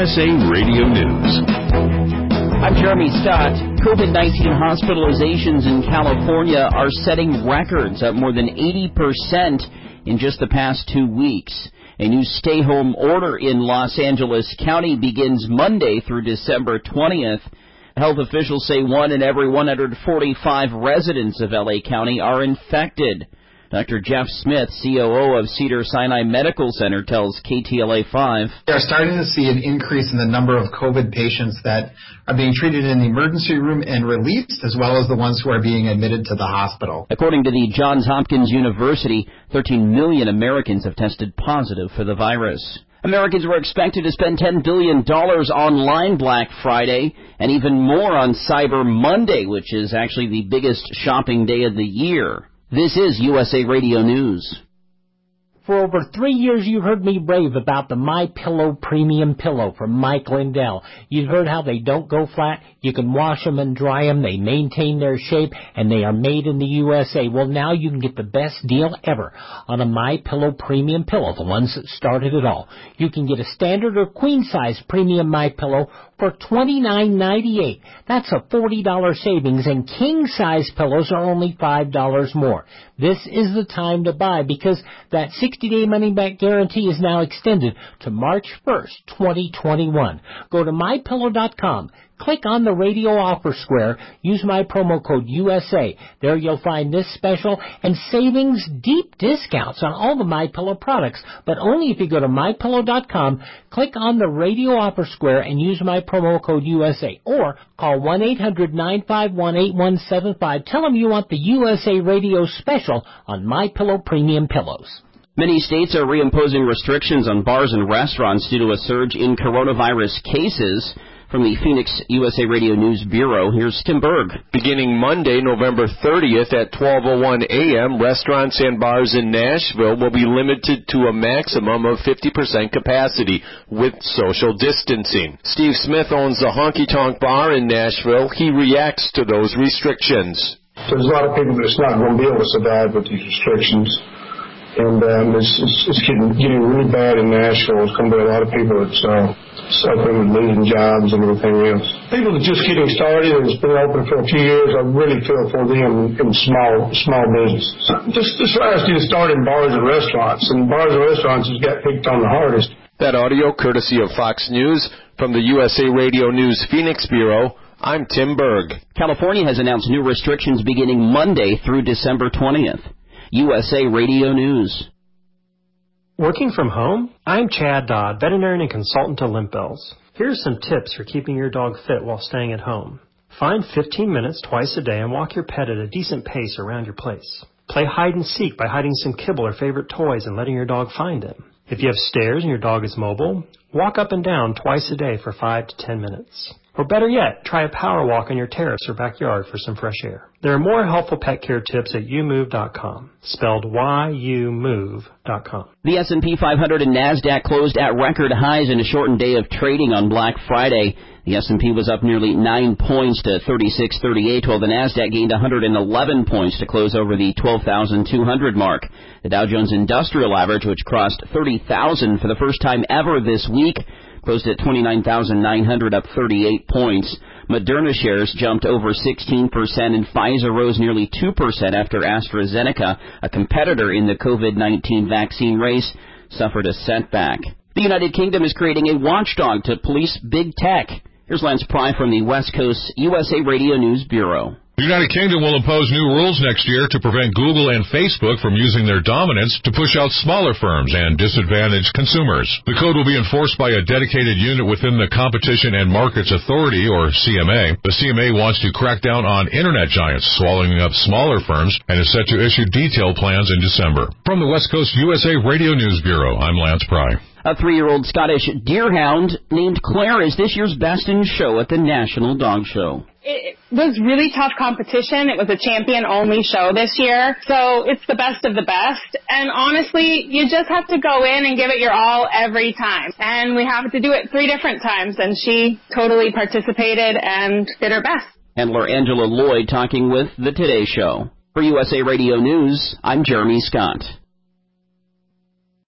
USA Radio News. I'm Jeremy Scott. COVID-19 hospitalizations in California are setting records, up more than 80% in just the past 2 weeks. A new stay-home order in Los Angeles County begins Monday through December 20th. Health officials say 1 in every 145 residents of L.A. County are infected. Dr. Jeff Smith, COO of Cedars-Sinai Medical Center, tells KTLA-5. We are starting to see an increase in the number of COVID patients that are being treated in the emergency room and released, as well as the ones who are being admitted to the hospital. According to the Johns Hopkins University, 13 million Americans have tested positive for the virus. Americans were expected to spend $10 billion online Black Friday and even more on Cyber Monday, which is actually the biggest shopping day of the year. This is USA Radio News. For over 3 years, you've heard me rave about the MyPillow Premium Pillow from Mike Lindell. You've heard how they don't go flat. You can wash them and dry them. They maintain their shape, and they are made in the USA. Well, now you can get the best deal ever on a MyPillow Premium Pillow, the ones that started it all. You can get a standard or queen-size premium MyPillow for $29.98. That's a $40 savings, and king-size pillows are only $5 more. This is the time to buy because that 60-day money-back guarantee is now extended to March 1st, 2021. Go to MyPillow.com. Click on the radio offer square. Use my promo code USA. There you'll find this special and savings, deep discounts on all the MyPillow products, but only if you go to MyPillow.com, click on the radio offer square and use my promo code USA, or call 1-800-951-8175. Tell them you want the USA Radio special on MyPillow Premium Pillows. Many states are reimposing restrictions on bars and restaurants due to a surge in coronavirus cases. From the Phoenix USA Radio News Bureau, here's Tim Berg. Beginning Monday, November 30th at 12:01 a.m., restaurants and bars in Nashville will be limited to a maximum of 50% capacity with social distancing. Steve Smith owns the Honky Tonk Bar in Nashville. He reacts to those restrictions. There's a lot of people that's not going to be able to survive with these restrictions. And it's getting really bad in Nashville. There's going to be a lot of people that's suffering with losing jobs and everything else. People that are just getting started and it's been open for a few years, I really feel for them in small businesses. This virus didn't start in bars and restaurants, and bars and restaurants has got picked on the hardest. That audio courtesy of Fox News. From the USA Radio News Phoenix Bureau, I'm Tim Berg. California has announced new restrictions beginning Monday through December 20th. USA Radio News. Working from home? I'm Chad Dodd, veterinarian and consultant to Limp Bells. Here's some tips for keeping your dog fit while staying at home. Find 15 minutes twice a day and walk your pet at a decent pace around your place. Play hide and seek by hiding some kibble or favorite toys and letting your dog find them. If you have stairs and your dog is mobile, walk up and down twice a day for 5 to 10 minutes. Or better yet, try a power walk on your terrace or backyard for some fresh air. There are more helpful pet care tips at youmove.com, spelled youmove.com. The S&P 500 and NASDAQ closed at record highs in a shortened day of trading on Black Friday. The S&P was up nearly 9 points to 3638, while the NASDAQ gained 111 points to close over the 12,200 mark. The Dow Jones Industrial Average, which crossed 30,000 for the first time ever this week, closed at 29,900, up 38 points. Moderna shares jumped over 16%, and Pfizer rose nearly 2% after AstraZeneca, a competitor in the COVID-19 vaccine race, suffered a setback. The United Kingdom is creating a watchdog to police big tech. Here's Lance Pry from the West Coast USA Radio News Bureau. The United Kingdom will impose new rules next year to prevent Google and Facebook from using their dominance to push out smaller firms and disadvantage consumers. The code will be enforced by a dedicated unit within the Competition and Markets Authority, or CMA. The CMA wants to crack down on internet giants swallowing up smaller firms and is set to issue detailed plans in December. From the West Coast USA Radio News Bureau, I'm Lance Pry. A 3-year-old Scottish deerhound named Claire is this year's best in show at the National Dog Show. It was really tough competition. It was a champion-only show this year, so it's the best of the best. And honestly, you just have to go in and give it your all every time. And we have to do it 3 different times, and she totally participated and did her best. Handler Angela Lloyd talking with The Today Show. For USA Radio News, I'm Jeremy Scott.